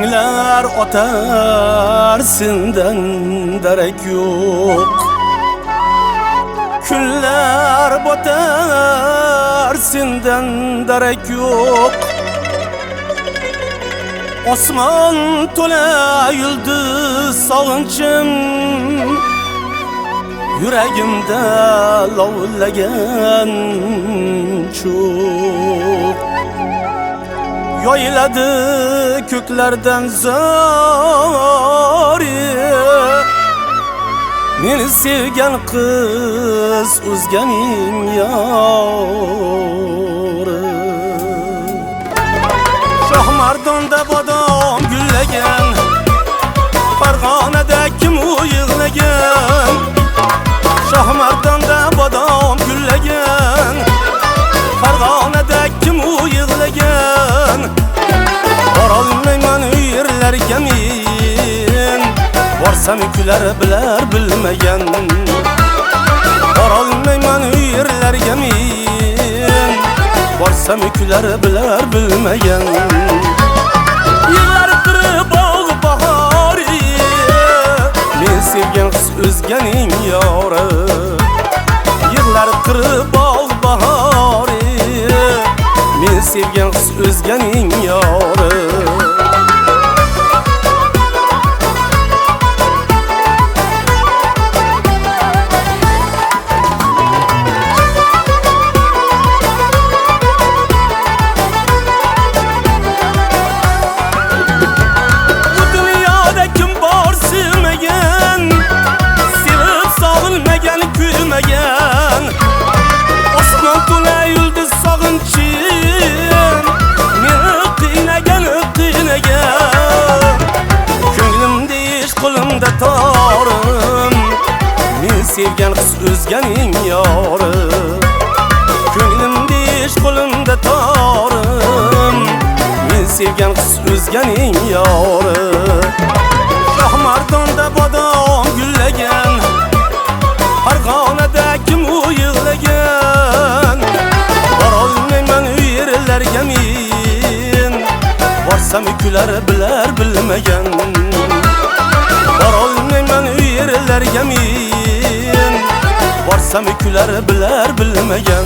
Günler otar senden derek yok. Günler batar senden derek yok. Osman tola yıldız sağınçım, yüreğimde lavullagan çok. Yoyladı köklerden zari, meni sevgen kız o'zganing yori. Shohmardonda bodom gullagan, Farg'onada kim u yig'lagan. Shohmardonda bodom gullagan, Farg'onada kim u yig'lagan. Borolmayman u yerlarga men, borsam kular bilar bilmagan. Borolmayman u yerlarga men, borsam kular bilar bilmagan. Yillar qirib bog' bahori, men sevgan qiz o'zganing yori. Yillar qirib bog' bahori, men sevgan qiz o'zganing yori. Osman to'la yulduz sog'inchim, meni qiynagan. Ko'nglimda ish, qo'limda torim, men sevgan qiz o'zganing yori. Ko'nglimda ish, qo'limda torim, men sevgan qiz o'zganing yori. Shohmardonda bodom gullagan, Farg'onada kim u yig'lagan. Borolmayman u yerlarga men, borsam kular bilar bilmagan. Borolmayman u yerlarga men, borsam kular bilar bilmagan.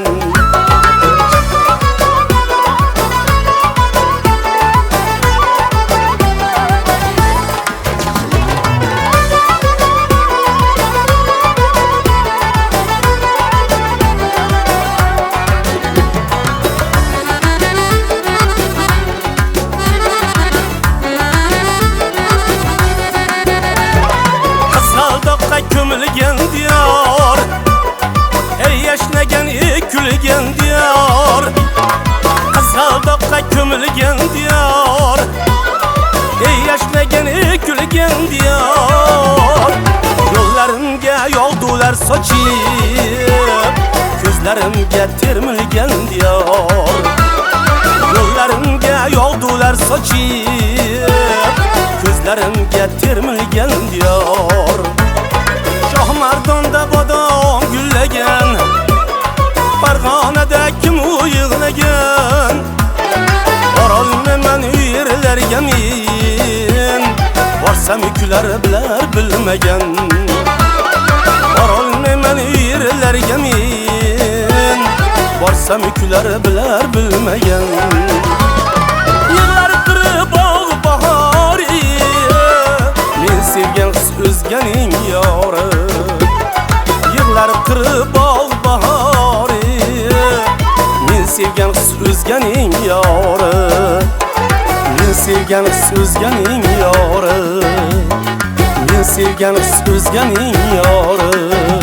Kömülgen diyor, ey yaşnagan kulgan diyor. Qizg'aldoqqa kömülgen diyor, ey yaşnagan kulgan diyor. Yo'llarimga yog'dular sochib, ko'zlarimga termilgan diyor. Yo'llarimga yog'dular sochib, ko'zlarimga termilgan diyor. Shohmardonda bodom gullagan, Farg'onada kim u yig'lagan. Borolmayman u yerlarga men, borsam kular bilar bilmagan. Borolmayman u yerlarga men, borsam kular bilar bilmagan. Yillar qirib bog' bahori, men sevgan qiz o'zganing yori. Yillar qirib bog' bahori, men sevgan qiz o'zganing yori. Men sevgan qiz o'zganing yori. Men sevgan qiz o'zganing yori.